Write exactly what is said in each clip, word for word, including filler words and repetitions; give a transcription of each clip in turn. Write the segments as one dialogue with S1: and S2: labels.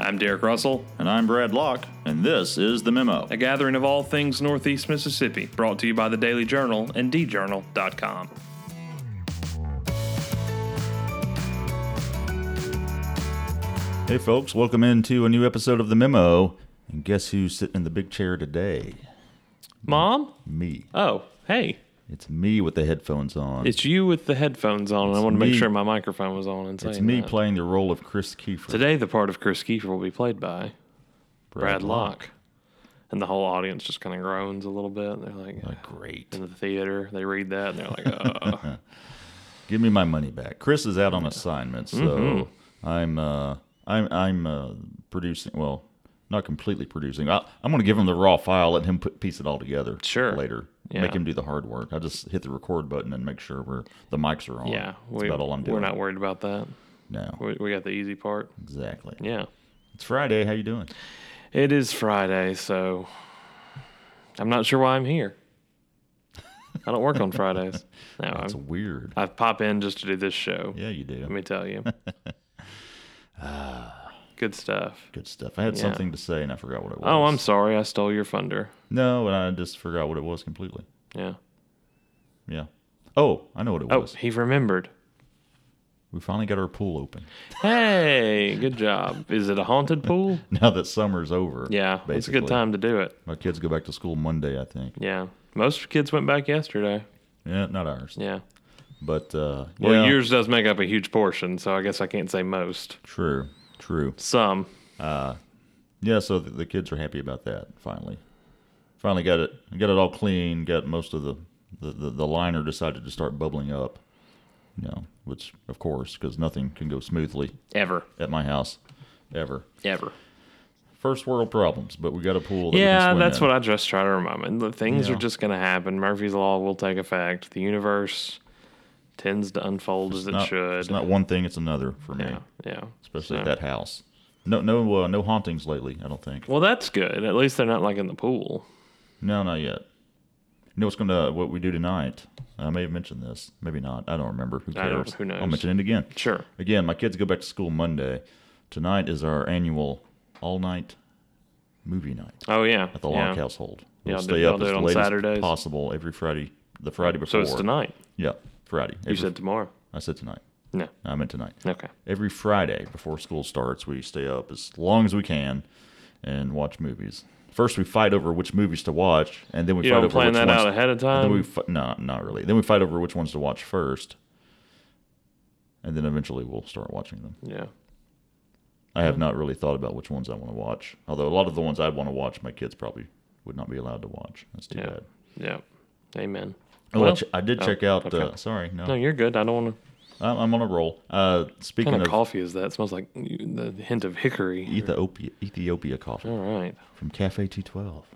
S1: I'm Derek Russell.
S2: And I'm Brad Locke, and this is The Memo.
S1: A gathering of all things Northeast Mississippi, brought to you by the Daily Journal and d journal dot com.
S2: Hey folks, welcome into a new episode of The Memo. And guess who's sitting in the big chair today?
S1: Mom?
S2: Me.
S1: Oh, hey.
S2: It's me with the headphones on.
S1: It's you with the headphones on, and I want to
S2: me.
S1: make sure my microphone was on and saying
S2: It's me
S1: that.
S2: playing the role of Chris Kiefer.
S1: Today, the part of Chris Kiefer will be played by Brad,
S2: Brad
S1: Locke. And the whole audience just kind of groans a little bit. They're like,
S2: Like, great.
S1: in the theater, they read that, and they're like, oh.
S2: Give me my money back. Chris is out on assignment, so
S1: Mm-hmm.
S2: I'm uh, I'm I'm uh, producing. Well, not completely producing. I, I'm going to give him the raw file, let him put piece it all together.
S1: Sure.
S2: Later,
S1: Yeah.
S2: make him do the hard work. I just hit the record button and make sure we're the mics are on.
S1: Yeah,
S2: that's
S1: we,
S2: about all I'm doing.
S1: we're not worried about that.
S2: No,
S1: We, we got the easy part.
S2: exactly.
S1: Yeah.
S2: It's Friday. How you doing?
S1: It is Friday, so I'm not sure why I'm here. I don't work on Fridays. No,
S2: That's
S1: I'm,
S2: weird.
S1: I pop in just to do this show.
S2: Yeah, you do.
S1: Let me tell you. Good stuff.
S2: Good stuff. I had
S1: Yeah.
S2: something to say and I forgot what it was.
S1: Oh, I'm sorry. I stole your thunder.
S2: No, and I just forgot what it was completely.
S1: Yeah.
S2: Yeah. Oh, I know what it
S1: Oh,
S2: was.
S1: he remembered.
S2: We finally got our pool open.
S1: Hey, good job. Is it a haunted pool?
S2: Now that summer's over.
S1: Yeah, it's a
S2: basically.
S1: good time to do it.
S2: My kids go back to school Monday, I think.
S1: Yeah. Most kids went back yesterday.
S2: Yeah, not ours.
S1: Yeah.
S2: But, uh,
S1: Well,
S2: yeah.
S1: yours does make up a huge portion, so I guess I can't say most.
S2: True, true.
S1: Some.
S2: Yeah, so the, the kids are happy about that, finally. Finally got it got it all clean, got most of the, the, the, the liner decided to start bubbling up. You know, which, of course, because nothing can go smoothly
S1: Ever.
S2: at my house, ever.
S1: Ever.
S2: First world problems, but we got a pool that we can
S1: Yeah,
S2: swim
S1: that's
S2: in.
S1: what I just try to remind me. The things
S2: Yeah.
S1: are just going to happen. Murphy's Law will take effect. The universe tends to unfold as it
S2: not,
S1: should.
S2: It's not one thing, it's another for me,
S1: yeah, yeah.
S2: especially
S1: So-
S2: at that house. No, no, uh, no hauntings lately. I don't think.
S1: Well, that's good. At least they're not like in the pool.
S2: No, not yet. You know what's gonna what we do tonight? I may have mentioned this, maybe not. I don't remember. Who
S1: I
S2: cares?
S1: don't- who knows?
S2: I'll mention it again.
S1: Sure.
S2: Again, my kids go back to school Monday. Tonight is our annual all-night movie night
S1: Oh, yeah.
S2: at the
S1: yeah.
S2: Locke household. We'll
S1: Y'all do-
S2: stay
S1: y'all
S2: up
S1: do
S2: as
S1: it on
S2: late
S1: Saturdays?
S2: as possible every Friday. The Friday before.
S1: So it's tonight.
S2: Yeah, Friday.
S1: You
S2: Every-
S1: said tomorrow.
S2: I said tonight.
S1: No.
S2: I meant tonight.
S1: Okay.
S2: Every Friday before school starts, we stay up as long as we can and watch movies. First, we fight over which movies to watch, and then we
S1: You
S2: fight
S1: don't
S2: over
S1: plan
S2: which
S1: that
S2: ones.
S1: out ahead of
S2: and then we
S1: time?
S2: fi- no, not really. Then we fight over which ones to watch first, and then eventually we'll start watching them.
S1: Yeah.
S2: I have not really thought about which ones I want to watch. Although a lot of the ones I'd want to watch, my kids probably would not be allowed to watch. That's too
S1: Yeah.
S2: bad.
S1: Yeah. Amen.
S2: Oh, I
S1: Well-
S2: ch- I did
S1: oh,
S2: check out.
S1: okay.
S2: Uh, sorry, no,
S1: No, you're good. I don't want to.
S2: I'm, I'm on a roll. Uh,
S1: What
S2: speaking
S1: kind of
S2: of
S1: coffee is that? It smells like the hint of hickory.
S2: Ethiopia, Ethiopia coffee
S1: All right.
S2: from Cafe two twelve.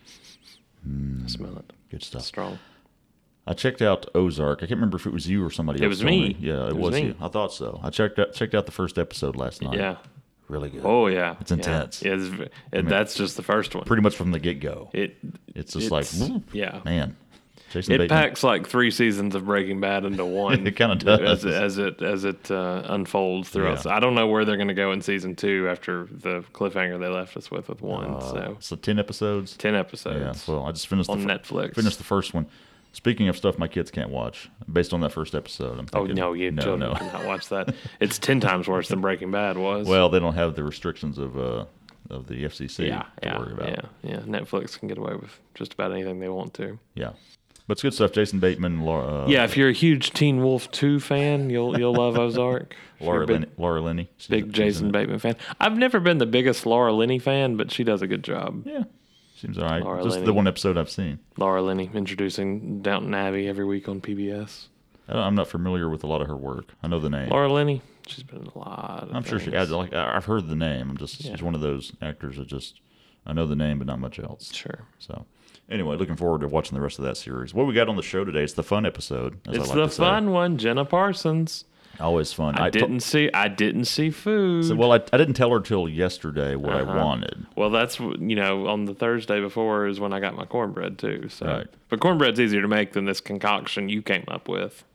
S1: I smell it.
S2: Good stuff.
S1: Strong.
S2: I checked out Ozark. I can't remember if it was you or somebody
S1: It
S2: else.
S1: was
S2: told
S1: me.
S2: Yeah, it,
S1: It was
S2: was
S1: me.
S2: you. I thought so. I checked out checked out the first episode last night.
S1: Yeah.
S2: Really good.
S1: Oh, yeah.
S2: It's intense.
S1: Yeah. It's, v- it, that's just the first one.
S2: Pretty much from the get go.
S1: It.
S2: It's just like, whoop,
S1: yeah.
S2: man. Jason
S1: It
S2: Bateman.
S1: packs like three seasons of Breaking Bad into one.
S2: It kinda does.
S1: as, as it as it uh, unfolds throughout.
S2: Yeah.
S1: So I don't know where they're going to go in season two after the cliffhanger they left us with with one. so
S2: So ten episodes.
S1: ten
S2: Yeah.
S1: episodes
S2: Well, I just finished
S1: on
S2: the fir-
S1: Netflix.
S2: Finished the first one. Speaking of stuff my kids can't watch, based on that first episode, I'm
S1: Oh
S2: thinking,
S1: no, you
S2: no,
S1: children
S2: no.
S1: cannot watch that. It's ten times worse than Breaking Bad was.
S2: Well, they don't have the restrictions of uh, of the F C C
S1: yeah,
S2: to
S1: yeah,
S2: worry about.
S1: yeah, yeah. Netflix can get away with just about anything they want to.
S2: Yeah. But it's good stuff. Jason Bateman, Laura, uh,
S1: Yeah, if you're a huge Teen Wolf two fan, you'll you'll love Ozark. If you're
S2: Laura,
S1: a big,
S2: Linney, Laura Linney. She's-
S1: big
S2: she's
S1: Jason
S2: in it.
S1: Bateman fan. I've never been the biggest Laura Linney fan, but she does a good job.
S2: Yeah, seems all right.
S1: Laura
S2: Just
S1: Linney.
S2: the one episode I've seen.
S1: Laura Linney introducing Downton Abbey every week on P B S.
S2: I don't, I'm not familiar with a lot of her work. I know the name.
S1: Laura Linney, she's been in a lot of
S2: I'm sure she
S1: things.
S2: has. Like I- I've heard the name. I'm just
S1: Yeah.
S2: she's one of those actors that just I know the name, but not much else.
S1: Sure.
S2: So anyway, looking forward to watching the rest of that series. What we got on the show today? It's the fun episode. As
S1: It's
S2: I like
S1: the
S2: to say.
S1: fun one, Jenna Parsons.
S2: Always fun.
S1: I,
S2: to-
S1: didn't see I didn't see food.
S2: So, well, I, I didn't tell her till yesterday what
S1: Uh-huh.
S2: I wanted.
S1: Well, that's wh- you know on the Thursday before is when I got my cornbread too. So,
S2: Right.
S1: but cornbread's easier to make than this concoction you came up with.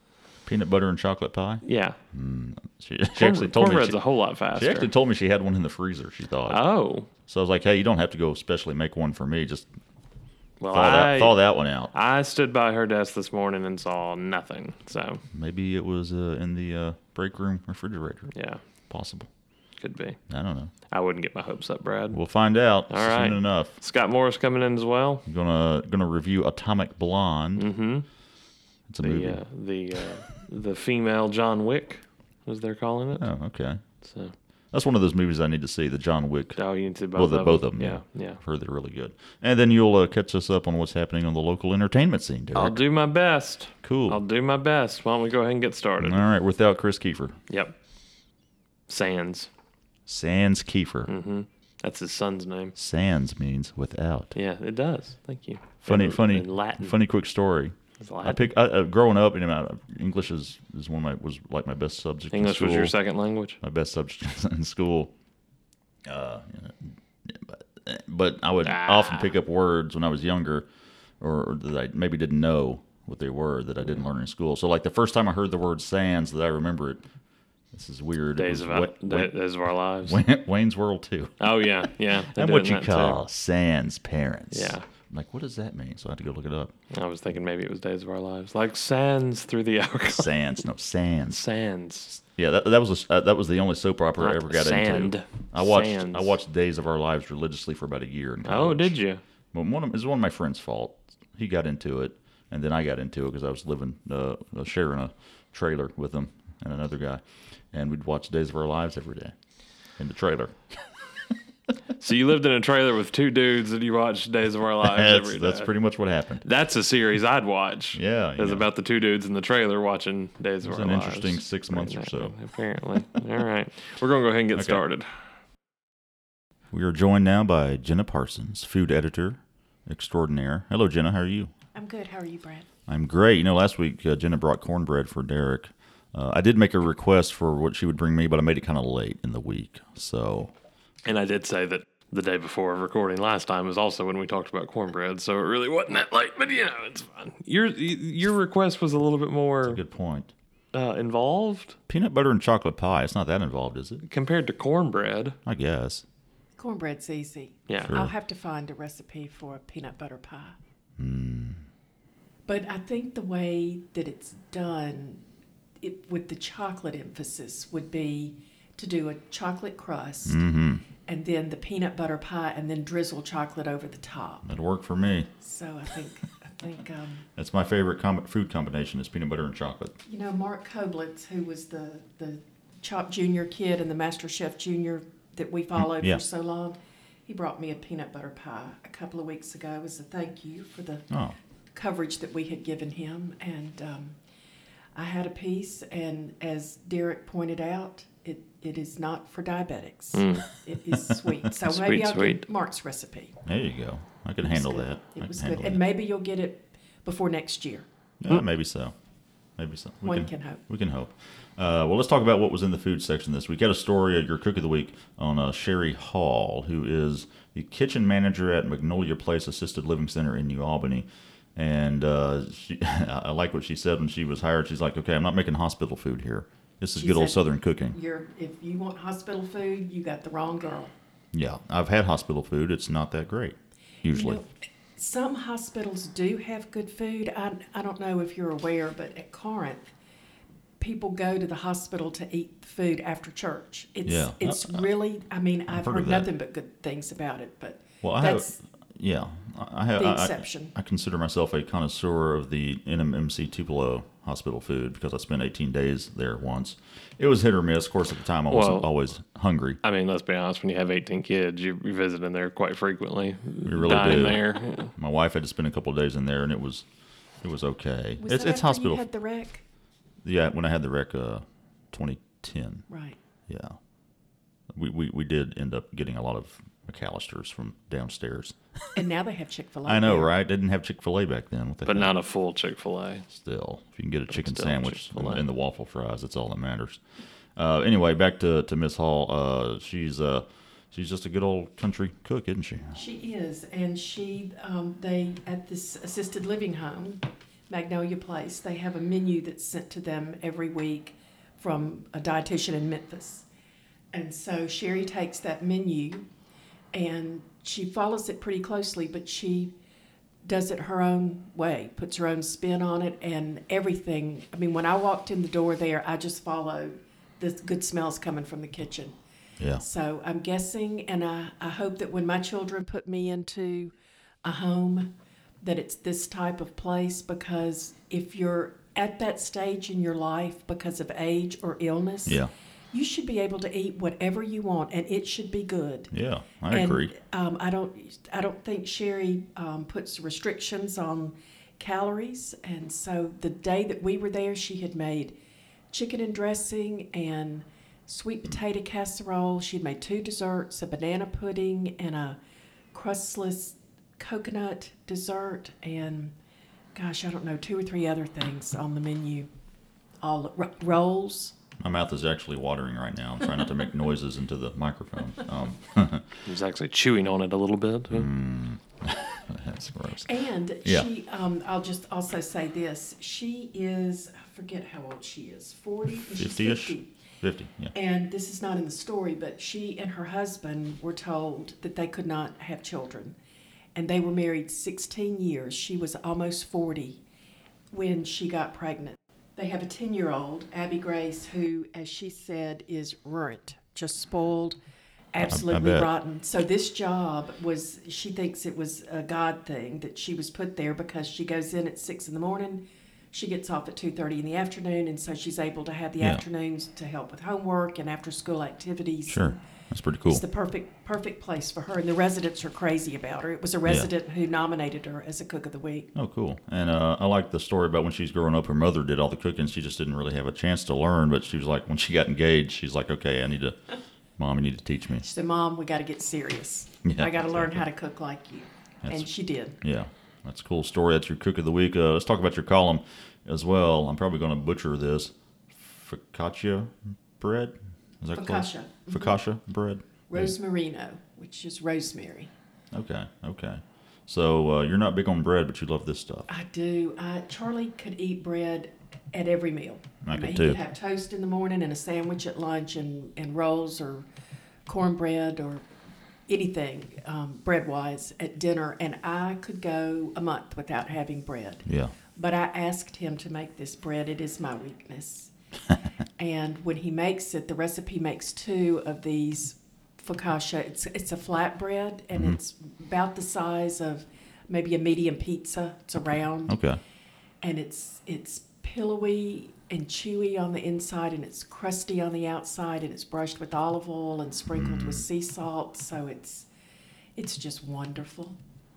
S2: Peanut butter and chocolate pie?
S1: Yeah.
S2: She, she
S1: Corn,
S2: actually told me
S1: cornbread's
S2: she,
S1: a whole lot faster.
S2: she actually told me she had one in the freezer, she thought.
S1: Oh.
S2: So I was like, hey, you don't have to go specially make one for me. Just
S1: Well,
S2: thaw,
S1: I,
S2: that, thaw that one out.
S1: I stood by her desk this morning and saw nothing. So,
S2: Maybe it was uh, in the uh, break room refrigerator.
S1: yeah,
S2: Possible.
S1: could be.
S2: I don't know.
S1: I wouldn't get my hopes up, Brad.
S2: We'll find out
S1: All
S2: soon
S1: right.
S2: enough.
S1: Scott Morris coming in as well.
S2: I'm gonna gonna review Atomic Blonde.
S1: Mm-hmm.
S2: It's a movie.
S1: The uh, the uh, the female John Wick, as they're calling it.
S2: Oh, okay.
S1: So,
S2: That's one of those movies I need to see. The John Wick.
S1: oh, you need to both
S2: Well, the,
S1: of
S2: both
S1: them.
S2: of them. Yeah,
S1: Yeah, yeah.
S2: I've heard they're really good. And then you'll uh, catch us up on what's happening on the local entertainment scene, Derek.
S1: I'll do my best.
S2: Cool.
S1: I'll do my best. Why don't we go ahead and get started?
S2: All right, without Chris Kiefer.
S1: Yep. Sands.
S2: Sans Kiefer.
S1: Mm-hmm. That's his son's name.
S2: Sans means without.
S1: Yeah, it does. Thank you.
S2: Funny,
S1: In-
S2: funny,
S1: in Latin.
S2: funny quick story.
S1: It's
S2: I
S1: Latin.
S2: pick I, uh, growing up. You know, English is, is one of my was like my best subject. in
S1: English was your
S2: school.
S1: second language?
S2: My best subject in school. Uh, you know, but, but I would
S1: Ah.
S2: often pick up words when I was younger, or, or that I maybe didn't know what they were that I didn't learn in school. So, like the first time I heard the word "sans," that I remember it. This is weird.
S1: Days
S2: it
S1: of,
S2: was
S1: our,
S2: Wa- Wa-
S1: Days of Our Lives.
S2: Wayne- Wayne's World two.
S1: Oh, yeah, yeah. they
S2: And
S1: did
S2: what
S1: in
S2: you
S1: that too.
S2: call sans parents.
S1: Yeah.
S2: I'm like, what does that mean? So I had to go look it up.
S1: I was thinking maybe it was Days of Our Lives. Like sands through the hourglass.
S2: Sans, no sans.
S1: Sands.
S2: Yeah, that that was a, uh, that was the only soap opera I
S1: Not
S2: ever got
S1: sand.
S2: into. I watched
S1: Sands.
S2: I watched Days of Our Lives religiously for about a year. In
S1: Oh,
S2: college.
S1: did you?
S2: But one of, it was one of my friend's fault. He got into it, and then I got into it because I was living, uh, uh, sharing a trailer with him and another guy, and we'd watch Days of Our Lives every day in the trailer.
S1: So you lived in a trailer with two dudes and you watched Days of Our Lives
S2: That's,
S1: every day.
S2: that's pretty much what happened.
S1: That's a series I'd watch.
S2: Yeah,
S1: It's
S2: yeah.
S1: about the two dudes in the trailer watching Days of
S2: was
S1: Our
S2: an
S1: Lives.
S2: interesting six months or so.
S1: Apparently. All right. We're going to go ahead and get
S2: Okay.
S1: started.
S2: We are joined now by Jenna Parsons, food editor extraordinaire. Hello, Jenna. How are you?
S3: I'm good. How are you, Brad?
S2: I'm great. You know, last week uh, Jenna brought cornbread for Derek. Uh, I did make a request for what she would bring me, but I made it kind of late in the week. So,
S1: And I did say that the day before recording last time was also when we talked about cornbread, so it really wasn't that late, but you know, it's fine. Your your request was a little bit more
S2: good point.
S1: uh, involved
S2: Peanut butter and chocolate pie. It's not that involved, is it?
S1: compared to cornbread.
S2: I guess.
S3: Cornbread's easy.
S1: Yeah.
S2: Sure.
S3: I'll have to find a recipe for a peanut butter pie.
S2: Hmm.
S3: But I think the way that it's done, it, with the chocolate emphasis, would be to do a chocolate crust
S2: Mm-hmm.
S3: and then the peanut butter pie and then drizzle chocolate over the top.
S2: That'd work for me.
S3: So I think, I think um,
S2: That's my favorite com- food combination is peanut butter and chocolate.
S3: you know, Mark Koblitz, who was the, the Chop Junior kid and the Master Chef Junior that we followed
S2: Yeah.
S3: for so long, he brought me a peanut butter pie a couple of weeks ago as a thank you for the
S2: Oh,
S3: coverage that we had given him. And um, I had a piece, and as Derek pointed out, it, it is not for diabetics.
S1: Mm.
S3: It is sweet. So
S1: Sweet,
S3: maybe I'll
S1: sweet.
S3: get Mark's recipe.
S2: there you go. I can
S3: It was
S2: handle
S3: good.
S2: that. I
S3: It was
S2: can
S3: good.
S2: handle
S3: And
S2: that.
S3: maybe you'll get it before next year.
S2: Yeah, maybe so. Maybe so. We
S3: One can hope.
S2: We can hope. Uh, well, let's talk about what was in the food section this week. Got a story of your cook of the week on uh, Sherry Hall, who is the kitchen manager at Magnolia Place Assisted Living Center in New Albany. And uh, she, I like what she said when she was hired. She's like, okay, I'm not making hospital food here. This is
S3: She
S2: good old
S3: said-
S2: Southern cooking.
S3: You're, if you want hospital food, you got the wrong girl.
S2: Yeah, I've had hospital food. It's not that great, usually.
S3: You know, some hospitals do have good food. I, I don't know if you're aware, but at Corinth, people go to the hospital to eat food after church. It's
S2: Yeah.
S3: it's
S2: I- I-
S3: really. I mean, I've,
S2: heard
S3: heard,
S2: of that.
S3: nothing but good things about it. But
S2: Well, I
S3: that's
S2: have, yeah, I I have.
S3: the
S2: I- I-
S3: exception.
S2: I, consider myself a connoisseur of the N M M C Tupelo hospital food because I spent eighteen days there once. It was hit or miss. Of course, at the time I wasn't
S1: Well-
S2: always hungry.
S1: I mean, let's be honest, when you have eighteen kids, you're you're visiting there quite frequently.
S2: We really
S1: Dining
S2: do.
S1: there. Yeah.
S2: My wife had to spend a couple of days in there, and it was, it was okay.
S3: Was
S2: it's
S3: that
S2: it's
S3: after
S2: hospital.
S3: You had the wreck,
S2: Yeah, when I had the wreck, uh, twenty ten.
S3: right?
S2: Yeah, we, we we did end up getting a lot of McAllisters from downstairs.
S3: And now they have Chick Fil A.
S2: I know, right? They didn't have Chick-fil-A back then. What the
S1: But
S2: heck?
S1: not a full Chick-fil-A.
S2: Still, if you can get a chicken
S1: still
S2: sandwich
S1: Chick-fil-A.
S2: and, and the waffle fries, that's all that matters. Uh, anyway, back to, to Miss Hall. Uh, she's uh, she's just a good old country cook, isn't she?
S3: She is, and she um, they at this assisted living home, Magnolia Place. They have a menu that's sent to them every week from a dietitian in Memphis. And so Sherry takes that menu and she follows it pretty closely, but she does it her own way, puts her own spin on it, and everything. I mean, when I walked in the door there, I just followed the good smells coming from the kitchen.
S2: Yeah.
S3: So I'm guessing, and I, I hope that when my children put me into a home, that it's this type of place, because if you're at that stage in your life because of age or illness,
S2: Yeah.
S3: you should be able to eat whatever you want, and it should be good.
S2: Yeah, I
S3: and,
S2: agree.
S3: Um, I don't. I don't think Sherry um, puts restrictions on calories, and so the day that we were there, she had made chicken and dressing and sweet potato casserole. She had made two desserts: a banana pudding and a crustless coconut dessert, and gosh, I don't know, two or three other things on the menu. All ro- rolls.
S2: My mouth is actually watering right now. I'm trying not to make noises into the microphone. Um,
S1: He's actually chewing on it a little bit.
S2: mm, that's gross.
S3: And
S2: Yeah.
S3: she, um, I'll just also say this: she is, I forget how old she is, forty, and she's
S2: fifty-ish?
S3: fifty.
S2: fifty, yeah.
S3: And this is not in the story, but she and her husband were told that they could not have children, and they were married sixteen years. She was almost forty when she got pregnant. They have a ten-year-old, Abby Grace, who, as she said, is ruined, just spoiled, absolutely
S2: bet.
S3: rotten. So this job was, she thinks it was a God thing that she was put there, because she goes in at six in the morning, she gets off at two thirty in the afternoon, and so she's able to have the
S2: Yeah.
S3: afternoons to help with homework and after-school activities.
S2: Sure, that's pretty cool.
S3: It's the perfect perfect place for her, and the residents are crazy about her. It was a resident who nominated her as a cook of the week.
S2: Oh, cool. And uh, I like the story about when she's growing up, her mother did all the cooking. She just didn't really have a chance to learn, but she was like, when she got engaged, she's like, okay, I need to, Mom, you need to teach me.
S3: She said, Mom, we got to get serious.
S2: Yeah,
S3: I got to learn
S2: exactly.
S3: how to cook like you.
S2: That's-
S3: and she did.
S2: Yeah, that's a cool story. That's your cook of the week. Uh, let's talk about your column as well. I'm probably going to butcher this. Focaccia bread? Is that close?
S3: Focaccia.
S2: Focaccia bread?
S3: Rosmarino, which is rosemary.
S2: Okay, okay. So uh, you're not big on bread, but you love this stuff.
S3: I do. I, Charlie could eat bread at every meal.
S2: I
S3: mean,
S2: could
S3: he
S2: too.
S3: could have toast in the morning and a sandwich at lunch, and, and rolls or cornbread or anything um, bread-wise at dinner. And I could go a month without having bread.
S2: Yeah.
S3: But I asked him to make this bread. It is my weakness. And when he makes it, the recipe makes two of these focaccia. It's it's a flat bread, and
S2: Mhm.
S3: it's about the size of maybe a medium pizza. It's a round,
S2: Okay.
S3: and it's it's pillowy and chewy on the inside, and it's crusty on the outside, and it's brushed with olive oil and sprinkled with sea salt. So it's it's just wonderful.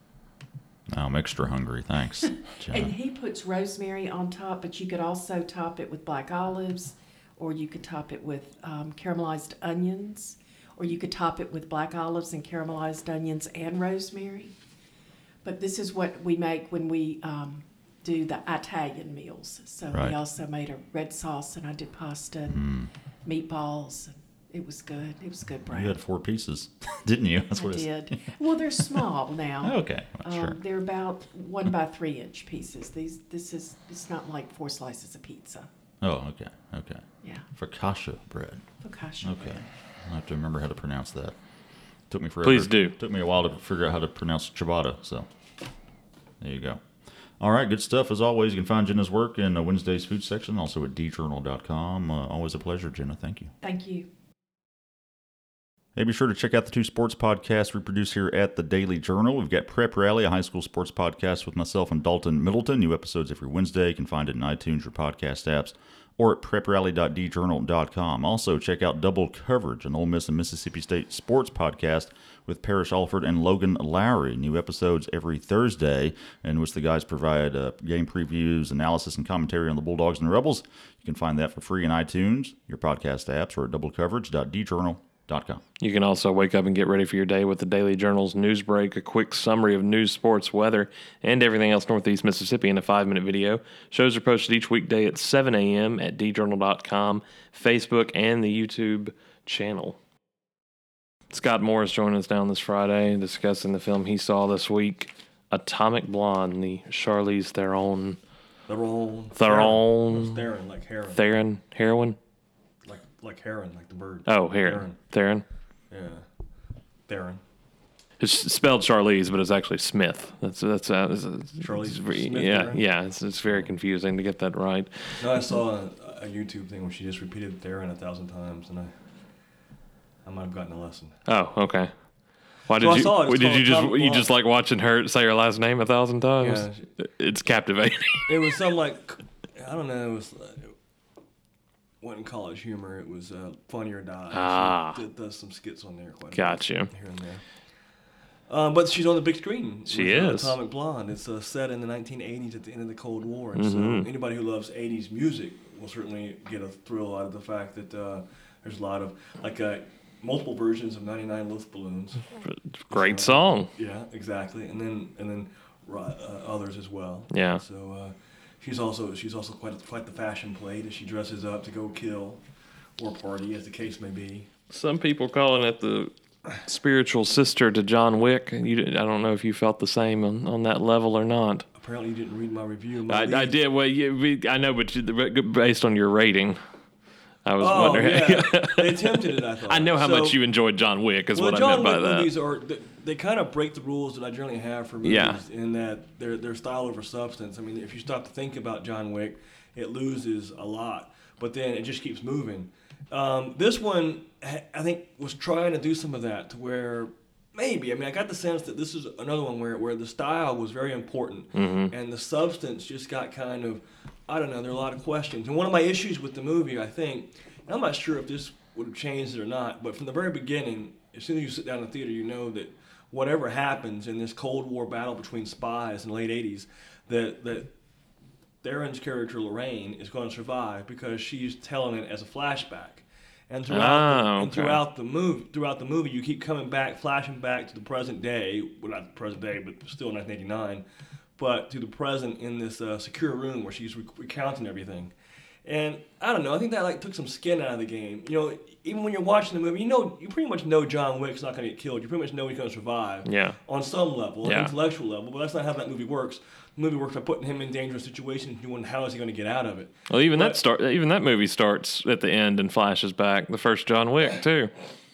S2: Now I'm extra hungry. Thanks, Jenna.
S3: And he puts rosemary on top, but you could also top it with black olives, or you could top it with um, caramelized onions, or you could top it with black olives and caramelized onions and rosemary. But this is what we make when we um, do the Italian meals. So
S2: Right.
S3: we also made a red sauce, and I did pasta and
S2: Mm.
S3: meatballs. It was good. It was good, Brad.
S2: You had four pieces, didn't you? That's
S3: I
S2: what it is.
S3: did. Well, they're small now.
S2: Okay, well, sure.
S3: Um, they're about one by three inch pieces. These, this is, it's not like four slices of pizza.
S2: Oh, okay, okay.
S3: Yeah,
S2: Focaccia bread.
S3: focaccia.
S2: Okay, I have to remember how to pronounce that. Took me forever.
S1: Please do.
S2: Took me a while to figure out how to pronounce ciabatta. So there you go. All right, good stuff as always. You can find Jenna's work in uh, Wednesday's food section, also at d journal dot com. Uh, always a pleasure, Jenna. Thank you.
S3: Thank you.
S2: Hey, be sure to check out the two sports podcasts we produce here at the Daily Journal. We've got Prep Rally, a high school sports podcast with myself and Dalton Middleton. New episodes every Wednesday. You can find it in iTunes or podcast apps or at prep rally dot d journal dot com. Also, check out Double Coverage, an Ole Miss and Mississippi State sports podcast with Parrish Alford and Logan Lowry. New episodes every Thursday, in which the guys provide uh, game previews, analysis, and commentary on the Bulldogs and the Rebels. You can find that for free in iTunes, your podcast apps, or at double coverage dot d journal dot com.
S1: You can also wake up and get ready for your day with the Daily Journal's news break, a quick summary of news, sports, weather, and everything else Northeast Mississippi in a five-minute video. Shows are posted each weekday at seven a.m. at d journal dot com, Facebook, and the YouTube channel. Scott Morris joined us down this Friday discussing the film he saw this week, Atomic Blonde, the Charlize Theron
S4: Theron.
S1: Theron.
S4: Theron, like heron.
S1: Theron. Heroin.
S4: Like like heron, like the bird.
S1: Oh, heron. Theron.
S4: Yeah. Theron.
S1: It's spelled Charlize, but it's actually Smith. That's that's uh, it's, it's,
S4: Charlize
S1: it's very,
S4: Smith,
S1: yeah,
S4: Theron?
S1: yeah. It's it's very confusing to get that right.
S4: No, I saw a, a YouTube thing where she just repeated Theron a thousand times, and I I might have gotten a lesson.
S1: Oh, okay. Why
S4: So
S1: did
S4: I
S1: you?
S4: saw it. It's
S1: Did you
S4: called
S1: just
S4: Atomic
S1: you
S4: Blonde.
S1: just like watching her say her last name a thousand times?
S4: Yeah.
S1: It's captivating.
S4: It was some like I don't know. It was uh, it wasn't college humor. It was uh, Funny or Die.
S1: Ah.
S4: She did, does some skits on there quite a
S1: Got
S4: bit,
S1: you.
S4: here and there. Um, but she's on the big screen.
S1: She
S4: with, uh,
S1: is.
S4: Atomic Blonde. It's uh, set in the nineteen eighties at the end of the Cold War, and
S1: Mhm.
S4: so anybody who loves eighties music will certainly get a thrill out of the fact that uh, there's a lot of like uh, multiple versions of ninety-nine Luftballons.
S1: Great song.
S4: Yeah, exactly, and then and then uh, others as well.
S1: Yeah.
S4: So uh, she's also she's also quite quite the fashion plate as she dresses up to go kill or party, as the case may be.
S1: Some people calling it the spiritual sister to John Wick. You, I don't know if you felt the same on, on that level or not.
S4: Apparently, you didn't read my review. My
S1: I,
S4: lead-
S1: I did. Well, you, we, I know, but you, based on your rating, I was
S4: Oh
S1: wondering.
S4: yeah, they attempted it. I thought.
S1: I know how
S4: So-
S1: much you enjoyed John Wick. Is
S4: Well,
S1: what
S4: John
S1: I meant by
S4: Wick
S1: that.
S4: movies are they, they kind of break the rules that I generally have for movies
S1: Yeah.
S4: in that they're they're style over substance. I mean, if you stop to think about John Wick, it loses a lot, but then it just keeps moving. Um, this one, ha- I think, was trying to do some of that to where maybe I mean I got the sense that this is another one where where the style was very important
S1: Mhm.
S4: and the substance just got kind of I don't know. There are a lot of questions, and one of my issues with the movie, I think, and I'm not sure if this would have changed it or not, but from the very beginning, as soon as you sit down in the theater, you know that whatever happens in this Cold War battle between spies in the late eighties, that that Theron's character Lorraine is going to survive because she's telling it as a flashback. And throughout,
S1: Ah,
S4: the, and
S1: okay.
S4: throughout the movie, throughout the movie, you keep coming back, flashing back to the present day. Well, not the present day, but still nineteen eighty-nine. But to the present in this uh, secure room where she's re- recounting everything. And I don't know. I think that like took some skin out of the game. You know, even when you're watching the movie, you know, you pretty much know John Wick's not going to get killed. You pretty much know he's going to survive.
S1: Yeah.
S4: On some level,
S1: Yeah.
S4: an intellectual level, but that's not how that movie works. The movie works by putting him in dangerous situations, and doing how is he going to get out of it.
S1: Well, even
S4: But-
S1: that start, even that movie starts at the end and flashes back. The first John Wick too.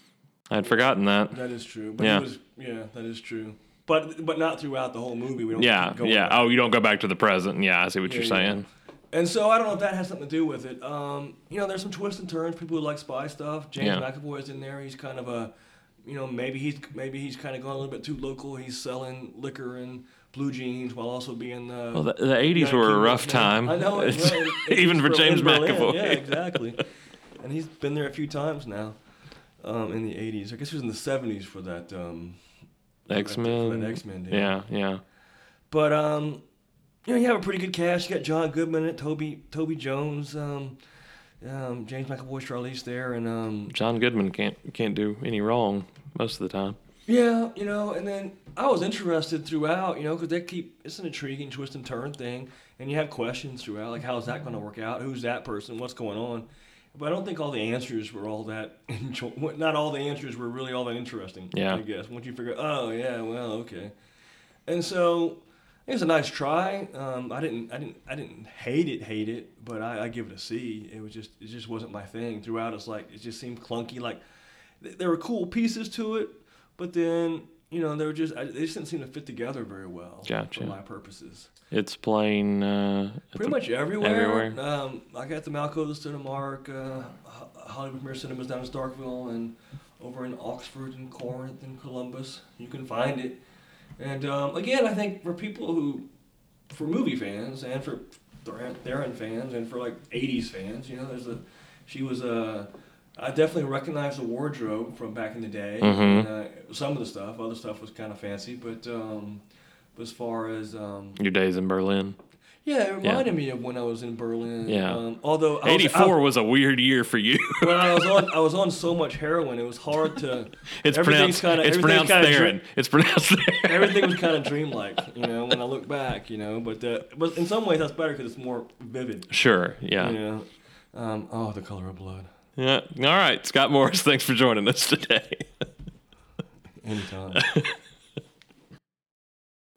S1: I had forgotten that.
S4: That is true. But
S1: Yeah.
S4: He was, yeah, that is true. But but not throughout the whole movie. We don't
S1: Yeah,
S4: keep going
S1: yeah.
S4: back.
S1: Oh, you don't go back to the present. Yeah, I see what
S4: Yeah,
S1: you're
S4: yeah.
S1: saying.
S4: And so I don't know if that has something to do with it. Um, you know, there's some twists and turns. People who like spy stuff. James
S1: Yeah.
S4: McAvoy's in there. He's kind of a, you know, maybe he's maybe he's kind of gone a little bit too local. He's selling liquor and blue jeans while also being. Uh,
S1: Well, the, the eighties
S4: United
S1: were a
S4: Kingdom
S1: rough
S4: listener.
S1: time.
S4: I know, it,
S1: It's-
S4: well, it-
S1: even
S4: it's
S1: for
S4: Berlin,
S1: James
S4: Berlin.
S1: McAvoy.
S4: Yeah, exactly. And he's been there a few times now, um, in the eighties. I guess he was in the seventies for that. Um, for that-
S1: X Men.
S4: For that X-Men deal.
S1: Yeah, yeah.
S4: But um, you know, you have a pretty good cast. You got John Goodman in it, Toby Toby Jones, um, um, James McAvoy, Charlize there, and um,
S1: John Goodman can't can't do any wrong most of the time.
S4: yeah, you know. And then I was interested throughout, you know, because they keep it's an intriguing twist and turn thing, and you have questions throughout, like how's that going to work out? Who's that person? What's going on? But I don't think all the answers were all that. Enjoy- not all the answers were really all that interesting.
S1: Yeah.
S4: I guess once you figure, oh yeah, well, okay. And so it was a nice try. Um, I didn't, I didn't, I didn't hate it, hate it, but I, I give it a C. It was just, it just wasn't my thing. Throughout, it's like it just seemed clunky. Like th- there were cool pieces to it, but then you know they were just, I, they just didn't seem to fit together very well
S1: Gotcha.
S4: for my purposes.
S1: It's playing uh, at
S4: Pretty
S1: the-
S4: much everywhere.
S1: everywhere.
S4: Um, I got the Malco, the Cinemark, uh, Ho- Hollywood Mirror Cinemas down in Starkville, and over in Oxford and Corinth and Columbus. You can find it. And um, again, I think for people who, for movie fans and for Theron Theron fans and for like eighties fans, you know, there's a, she was a, I definitely recognize the wardrobe from back in the day.
S1: Mhm.
S4: And, uh, some of the stuff, other stuff was kind of fancy, but um, as far as um,
S1: Your days in Berlin.
S4: yeah, it reminded me of when I was in Berlin.
S1: Yeah.
S4: Um, although I was,
S1: eighty-four
S4: I,
S1: was a weird year for you.
S4: when I was on, I was on so much heroin. It was hard to.
S1: It's
S4: everything's
S1: pronounced.
S4: kinda-
S1: it's
S4: everything's
S1: pronounced
S4: kinda
S1: Theron.
S4: dri-
S1: It's pronounced Theron.
S4: Everything was kind of dreamlike, you know, when I look back, you know. But uh, but in some ways that's better because it's more vivid.
S1: Sure. Yeah.
S4: You know. Um, oh, The Color of Blood.
S1: Yeah. All right, Scott Morris. Thanks for joining us today.
S4: Anytime.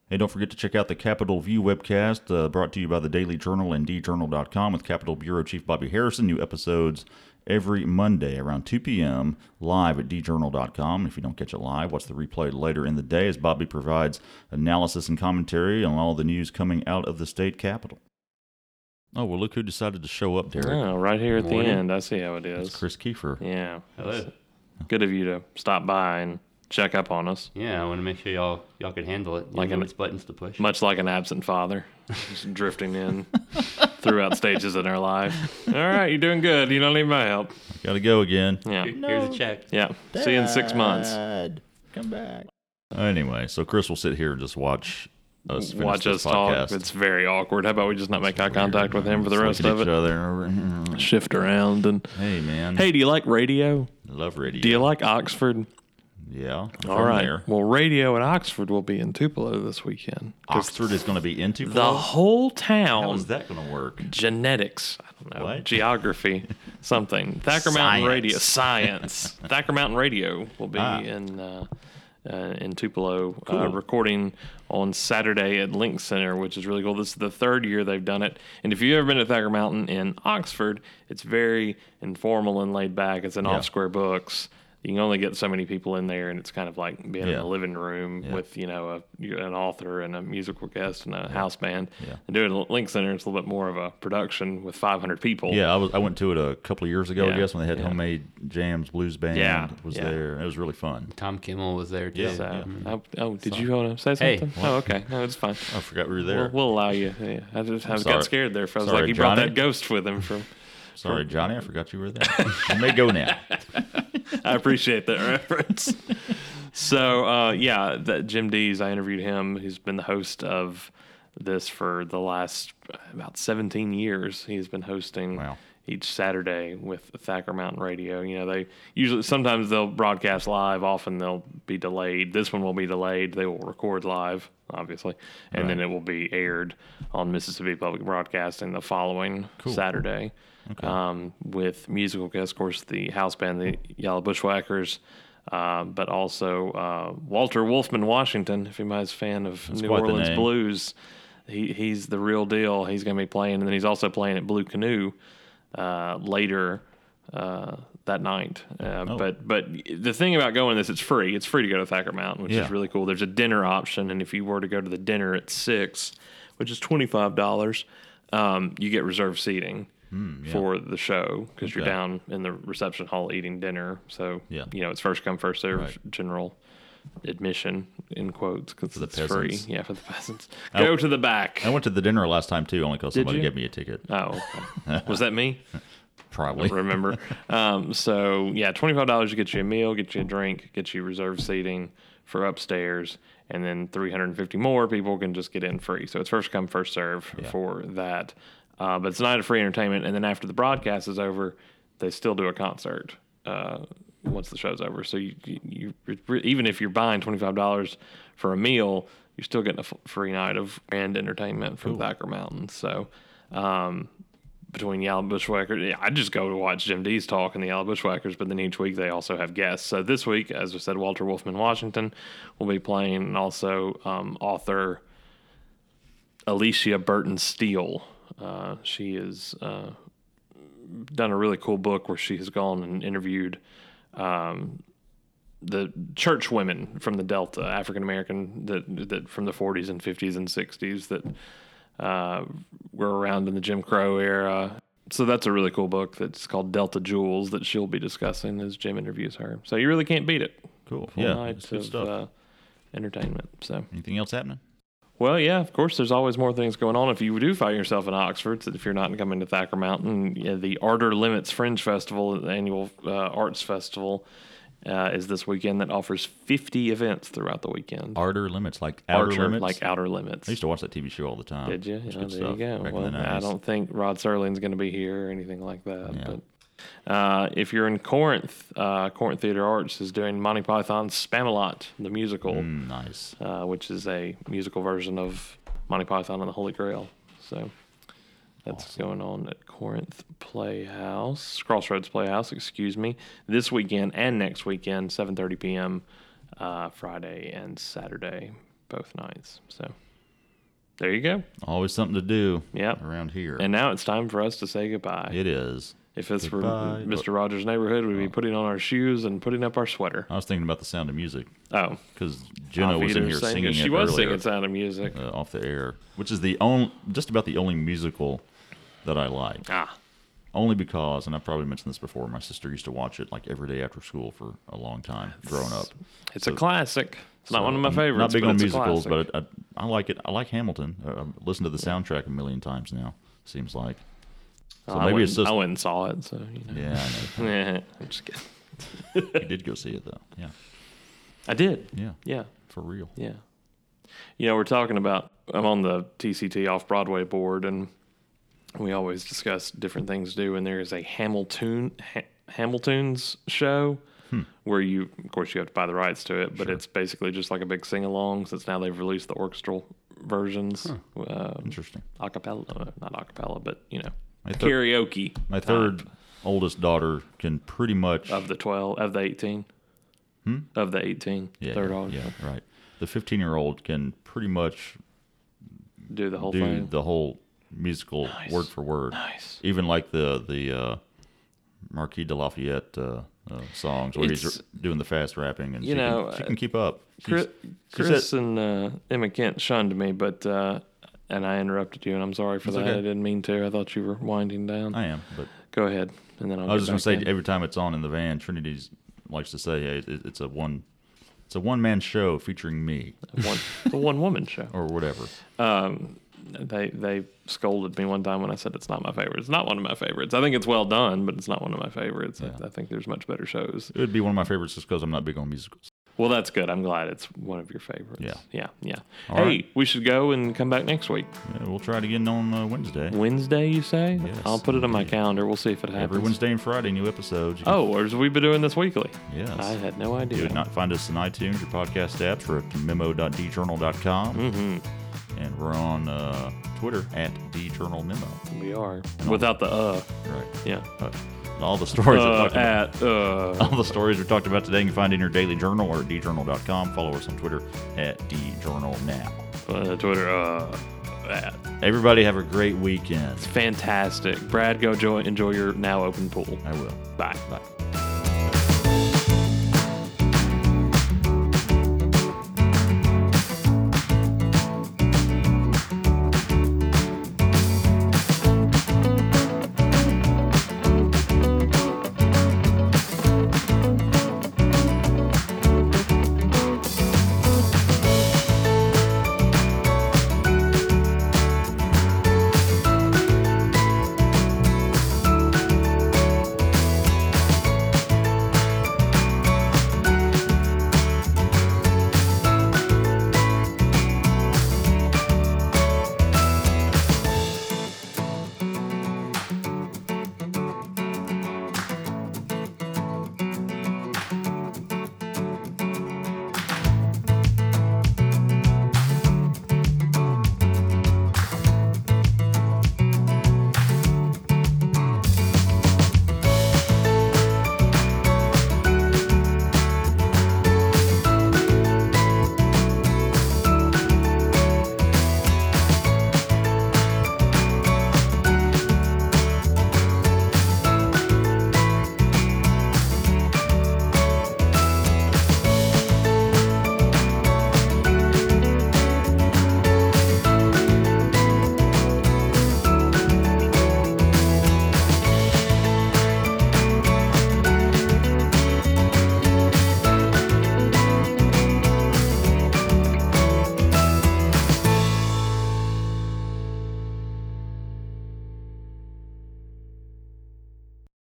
S2: Hey, don't forget to check out the Capitol View webcast, uh, brought to you by the Daily Journal and d journal dot com with Capitol Bureau Chief Bobby Harrison. New episodes every Monday around two p.m. live at d journal dot com. If you don't catch it live, watch the replay later in the day as Bobby provides analysis and commentary on all the news coming out of the state capitol. Oh, well, look who decided to show up, Derek.
S1: Oh, right here at
S5: Morning.
S1: the end. I see how it is.
S2: It's Chris Kiefer.
S1: Yeah.
S5: Hello.
S1: Good of you to stop by and check up on us.
S5: Yeah, I want to make sure y'all y'all could handle it. You
S1: Like
S5: know
S1: an-
S5: which buttons to push.
S1: Much like an absent father, just drifting in throughout stages in our life. All right, you're doing good. You don't need my help.
S2: Got to go again.
S1: Yeah.
S5: Here- Here's a check.
S1: Yeah. See you in six months.
S2: Dad, come back. Anyway, so Chris will sit here and just watch us finish
S1: Watch
S2: this
S1: us talk.
S2: podcast.
S1: It's very awkward. How about we just not make eye contact with him for the
S2: Just
S1: rest
S2: look
S1: of
S2: at
S1: it?
S2: each other.
S1: Shift around and.
S2: Hey, man.
S1: Hey, do you like radio?
S2: Love radio.
S1: Do you like Oxford?
S2: Yeah. I'm
S1: All
S2: from
S1: right.
S2: there.
S1: Well, radio at Oxford will be in Tupelo this weekend. 'Cause
S2: Oxford is going to be into
S1: The whole
S2: How
S1: town.
S2: is that going to work?
S1: Genetics. I don't know.
S2: What?
S1: Geography. Something. Thacker Mountain
S2: Science.
S1: Radio. Science. Thacker Mountain Radio will be
S2: Ah.
S1: in uh, uh, in Tupelo, uh,
S2: Cool.
S1: recording on Saturday at Link Center, which is really cool. This is the third year they've done it. And if you've ever been to Thacker Mountain in Oxford, it's very informal and laid back. It's in
S2: Yeah.
S1: Off Square Books. You can only get so many people in there, and it's kind of like being in
S2: Yeah.
S1: a living room
S2: Yeah.
S1: with, you know, a, an author and a musical guest and a house band.
S2: Yeah.
S1: And doing it at Link Center, it's a little bit more of a production with five hundred people.
S2: Yeah, I was. I went to it a couple of years ago, I
S1: Yeah,
S2: guess, when they had
S1: yeah.
S2: Homemade Jams Blues Band
S1: Yeah,
S2: was
S1: yeah.
S2: there. It was really fun.
S5: Tom Kimmel was there too.
S2: Yeah.
S1: So,
S2: Yeah.
S1: oh, oh, did you want to say
S5: Hey,
S1: something? oh, okay. No, it's fine.
S2: I forgot we were there.
S1: We'll, we'll allow you. Yeah, I just I
S2: sorry.
S1: got scared there. I was
S2: Sorry,
S1: like, he brought
S2: Johnny.
S1: that ghost with him from.
S2: Sorry, Johnny, I forgot you were there. You may go now.
S1: I appreciate that reference. So, uh, yeah, that Jim Dees, I interviewed him. He's been the host of this for the last about seventeen years. He's been hosting
S2: Wow.
S1: each Saturday with Thacker Mountain Radio. You know, they usually, sometimes they'll broadcast live, often they'll be delayed. This one will be delayed. They will record live, obviously, and then
S2: Right.
S1: it will be aired on Mississippi Public Broadcasting the following
S2: Cool.
S1: Saturday.
S2: Okay.
S1: Um, with musical guests, of course, the house band, the Yellow Bushwhackers, uh, but also uh, Walter Wolfman Washington, if anybody's a fan of
S2: That's
S1: New
S2: quite the
S1: Orleans
S2: name.
S1: blues. He he's the real deal. He's going to be playing, and then he's also playing at Blue Canoe uh, later uh, that night. Uh,
S2: Oh.
S1: But but the thing about going to this, it's free. It's free to go to Thacker Mountain, which
S2: Yeah.
S1: is really cool. There's a dinner option, and if you were to go to the dinner at six, which is twenty five dollars, um, you get reserved seating.
S2: yeah.
S1: For the show because you're
S2: Okay.
S1: down in the reception hall eating dinner. So,
S2: Yeah.
S1: you know, it's first come, first serve
S2: Right.
S1: general admission in quotes because
S2: the
S1: it's
S2: peasants.
S1: free. Yeah, for the peasants.
S2: I-
S1: Go to the back.
S2: I went to the dinner last time, too, only because somebody
S1: you?
S2: gave me a ticket.
S1: Oh, okay. Was that me?
S2: Probably.
S1: Remember? um, so, yeah, twenty-five dollars to get you a meal, get you a drink, get you reserved seating for upstairs, and then three hundred fifty more people can just get in free. So it's first come, first serve
S2: Yeah.
S1: for that. Uh, but it's a night of free entertainment, and then after the broadcast is over, they still do a concert uh, once the show's over. So you, you, you even if you're buying twenty-five dollars for a meal, you're still getting a f- free night of grand entertainment from Thacker Mountain. So um, between Yellow Bushwhackers, yeah, I just go to watch Jim Dees talk and the Yellow Bushwhackers, but then each week they also have guests. So this week, as I said, Walter Wolfman Washington will be playing, and also um, author Alicia Burton Steele. Uh, she has uh, done a really cool book where she has gone and interviewed um, the church women from the Delta, African American, that that from the forties and fifties and sixties that uh, were around in the Jim Crow era. So that's a really cool book that's called Delta Jewels that she'll be discussing as Jim interviews her. So you really can't beat it.
S2: Cool.
S1: Full
S2: Yeah,
S1: night
S2: it's good
S1: of
S2: stuff.
S1: uh, entertainment. So.
S2: Anything else happening?
S1: Well, yeah, of course, there's always more things going on. If you do find yourself in Oxford, so if you're not coming to Thacker Mountain, yeah, the Ardor Limits Fringe Festival, the annual uh, arts festival, uh, is this weekend that offers fifty events throughout the weekend.
S2: Outer Limits, like Outer
S1: Archer,
S2: Limits?
S1: like Outer Limits.
S2: I used to watch that T V show all the time.
S1: Did you?
S2: It's
S1: Yeah,
S2: good
S1: there
S2: stuff
S1: you go.
S2: back in
S1: Well,
S2: the
S1: I
S2: nineties.
S1: don't think Rod Serling's going to be here or anything like that.
S2: Yeah.
S1: But uh, if you're in Corinth, uh, Corinth Theater Arts is doing Monty Python's Spamalot, the musical,
S2: Mm, nice.
S1: uh, which is a musical version of Monty Python and the Holy Grail. So that's going on at Corinth Playhouse, Crossroads Playhouse, excuse me, this weekend and next weekend, seven thirty p.m. Uh, Friday and Saturday. both nights. So there you go.
S2: Always something to do
S1: Yep.
S2: around here.
S1: And now it's time for us to say goodbye.
S2: It is.
S1: If it's
S2: Goodbye.
S1: for Mister Rogers' neighborhood, we'd be putting on our shoes and putting up our sweater.
S2: I was thinking about the Sound of Music
S1: Oh,
S2: because Jenna
S1: Auf
S2: was in here
S1: Wiedersehen.
S2: singing
S1: She
S2: it
S1: was
S2: earlier,
S1: singing Sound of Music.
S2: uh, off the air, which is the only, just about the only musical that I like.
S1: Ah,
S2: Only because, and I've probably mentioned this before, my sister used to watch it like every day after school for a long time growing up.
S1: it's
S2: So-
S1: a classic. It's not
S2: So
S1: one of my
S2: I'm
S1: favorites.
S2: Not big
S1: but
S2: on
S1: it's a
S2: musicals,
S1: classic.
S2: but I, I like it. I like Hamilton. Uh, I've listened to the soundtrack a million times now. Seems like. So
S1: Oh, I
S2: maybe
S1: went,
S2: it's just.
S1: I went and saw it, so you know.
S2: Yeah, I know.
S1: I'm just kidding.
S2: You did go see it though. Yeah,
S1: I did.
S2: yeah,
S1: Yeah,
S2: for real.
S1: yeah. You know, we're talking about. I'm on the T C T Off Broadway board, and we always discuss different things to do. And there is a Hamilton ha- Hamilton's show where you, of course, you have to buy the rights to it, but
S2: Sure.
S1: it's basically just like a big sing along. Since now they've released the orchestral versions, um,
S2: Interesting.
S1: acapella, uh, not acapella, but you know,
S2: My thir-
S1: karaoke.
S2: My
S1: type
S2: third oldest daughter can pretty much.
S1: of the twelve of the eighteen. Of the eighteen,
S2: yeah,
S1: third
S2: yeah,
S1: oldest.
S2: yeah, right. The fifteen-year-old can pretty much
S1: Do the whole
S2: do
S1: thing.
S2: the whole musical
S1: Nice.
S2: word for word.
S1: Nice.
S2: Even like the the uh, Marquis de Lafayette uh, uh, songs where he's
S1: It's-
S2: doing the fast rapping, and
S1: you
S2: she,
S1: know,
S2: can, she
S1: uh,
S2: can keep up.
S1: Chris,
S2: She's- she
S1: Chris
S2: said-
S1: and uh, Emma Kent shunned me, but uh, and I interrupted you, and I'm sorry for
S2: It's
S1: that.
S2: okay.
S1: I didn't mean to. I thought you were winding down.
S2: I am, but
S1: Go ahead, and then I'll
S2: I was
S1: get
S2: just gonna
S1: back
S2: say
S1: in.
S2: every time it's on in the van, Trinity's likes to say, "Hey, it, it's a one, it's a one man show featuring me
S1: one, the one woman show.
S2: or whatever."
S1: Um, they they scolded me one time when I said it's not my favorite. It's not one of my favorites. I think it's well done, but it's not one of my favorites.
S2: Yeah.
S1: I, I think there's much better shows.
S2: It would be one of my favorites just because I'm not big on musicals.
S1: Well, that's good. I'm glad it's one of your favorites.
S2: Yeah.
S1: yeah, yeah.
S2: All
S1: hey,
S2: right.
S1: we should go and come back next week.
S2: Yeah, we'll try it again on uh, Wednesday.
S1: Wednesday, you say?
S2: Yes,
S1: I'll put it on my
S2: indeed.
S1: calendar. We'll see if it happens.
S2: Every Wednesday and Friday, new episodes. You can-
S1: Oh, or have we been doing this weekly?
S2: yes.
S1: I had no idea.
S2: You would not find us on iTunes or podcast apps or at memo dot d journal dot com.
S1: Mm-hmm.
S2: And we're on uh, Twitter at djournalmemo.
S1: We are.
S2: all
S1: Without the uh.
S2: Right.
S1: Yeah.
S2: Uh, all the stories we
S1: Uh,
S2: talked about.
S1: at uh.
S2: All the stories we talked about today you can find in your daily journal or at d journal dot com. Follow us on Twitter at djournalnow.
S1: uh Twitter uh. At.
S2: Everybody have a great weekend.
S1: Fantastic. Brad, go enjoy, enjoy your now open pool.
S2: I will.
S1: Bye.
S2: Bye.